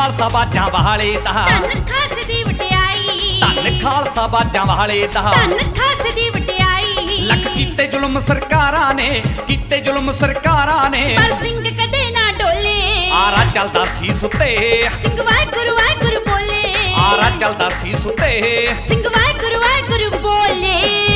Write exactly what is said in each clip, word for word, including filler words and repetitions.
ਖਾਲਸਾ ਬਾਜਾਂ ਵਾਲੇ ਦਾ ਧੰਨ ਖਾਲਸੇ ਦੀ ਵਡਿਆਈ ਧੰਨ ਖਾਲਸਾ ਬਾਜਾਂ ਵਾਲੇ ਦਾ ਧੰਨ ਖਾਲਸੇ ਦੀ ਵਡਿਆਈ ਲੱਖ ਕੀਤੇ ਜ਼ੁਲਮ ਸਰਕਾਰਾਂ ਨੇ ਕੀਤੇ ਜ਼ੁਲਮ ਸਰਕਾਰਾਂ ਨੇ ਪਰ ਸਿੰਘ ਕਦੇ ਨਾ ਡੋਲੇ ਆਰਾ ਚੱਲਦਾ ਸੀ ਸੁੱਤੇ ਸਿੰਘ ਵਾਹਿਗੁਰੂ ਵਾਹਿਗੁਰੂ ਬੋਲੇ ਆਰਾ ਚੱਲਦਾ ਸੀ ਸੁੱਤੇ ਸਿੰਘ ਵਾਹਿਗੁਰੂ ਵਾਹਿਗੁਰੂ ਬੋਲੇ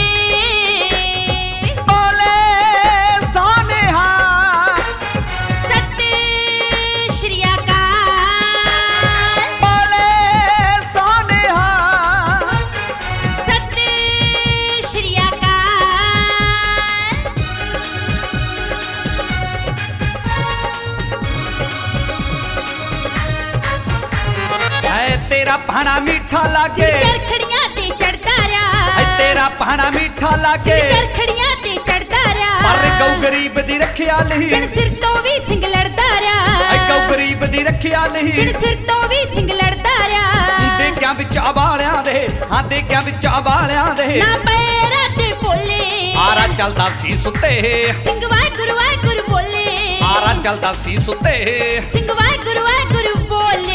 तेरा पहाड़ा मीठा लागे चरखड़ियां ते चढ़दा रहा तेरा पहाड़ा मीठा लागे चरखड़ियां ते चढ़दा रहा पर गौ गरीब दी रखिया लही बिन सिर तो भी सिंह लड़दा रहा गौ गरीब दी रखिया लही बिन सिर तो भी सिंह लड़दा रहा देखिया विच अबालियां दे हां देखिया विच अबालियां दे ना पैरा ते बोले आरा चलदा सी सुते सिंह वाहिगुरू वाहिगुरू बोले आरा चलदा सी सुते सिंह वाहिगुरू वाहिगुरू बोले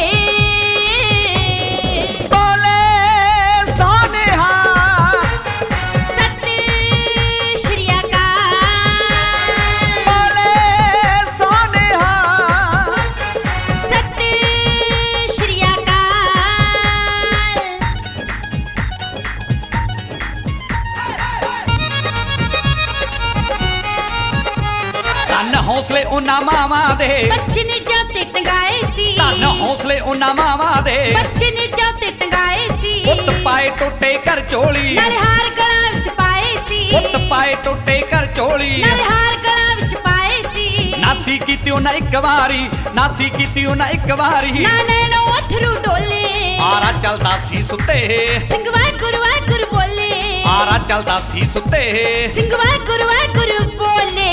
हौसले उन्ना मावा दे बच्चे ने जाते टंगाए सी धन हौसले उन्ना मावा दे बच्चे ने जाते टंगाए सी पुत पाए टोटे कर चोली नाले हार गला विच पाए सी पुत पाए टोटे कर चोली नाले हार गला विच पाए सी नासी कीती उन्ना इक वारी नासी कीती उन्ना इक वारी ना नैनो अथरू डोले आरा चलदा सी सुते सिंह वाहिगुरू वाहिगुरू बोले आरा चलदा सी सुते सिंह वाहिगुरू वाहिगुरू बोले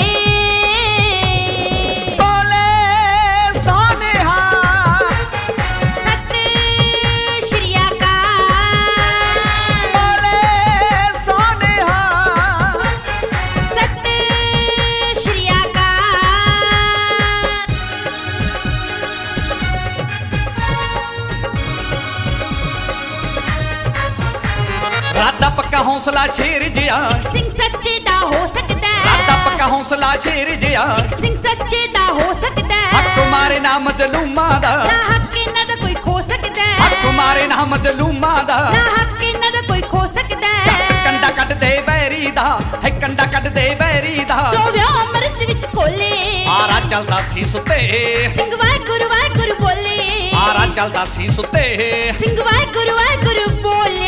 राधा पक्का हौसला शेर जिया सिंह सच्चे दा हो सकदा है राधा पक्का हौसला शेर जिया सिंह सच्चे दा हो सकदा है हक मारे ना मजलूमा दा ना हक इन्हां दा कोई खो सकदा है हक मारे ना मजलूमा दा ना हक इन्हां दा कोई खो सकदा है कंडा कट दे बैरी दा है कंडा कट दे बैरी दा चौव्या अमृत विच खोले आरा चलदा सी सुते सिंह वाहिगुरू वाहिगुरू बोले आरा चलदा सी सुते सिंह वाहिगुरू वाहिगुरू बोले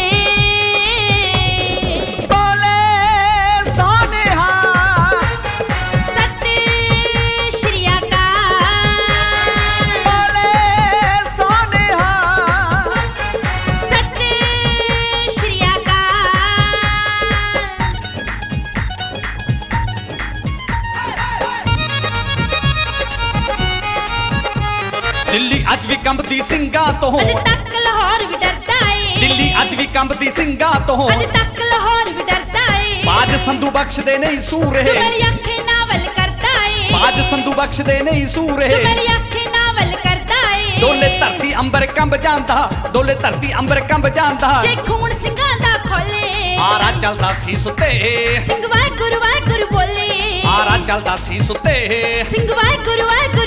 दिल्ली अज भी कंबदी सिंगा तो अज तक लाहौर भी डरदा है दिल्ली अज भी कंबदी सिंगा तो अज तक लाहौर भी डरदा है बाज संधू बख्श दे नहीं सूर है मेरी अखें नावल करदा है बाज संधू बख्श दे नहीं सूर है मेरी अखें नावल करदा है डोले धरती अंबर कंब जांदा डोले धरती अंबर कंब जांदा जे खून ਸਿੰਘਾਂ ਦਾ खोले आरा चलदा सी सुते सिंह वाहिगुरू वाहिगुरू बोले आरा चलदा सी सुते सिंह वाहिगुरू वाहिगुरू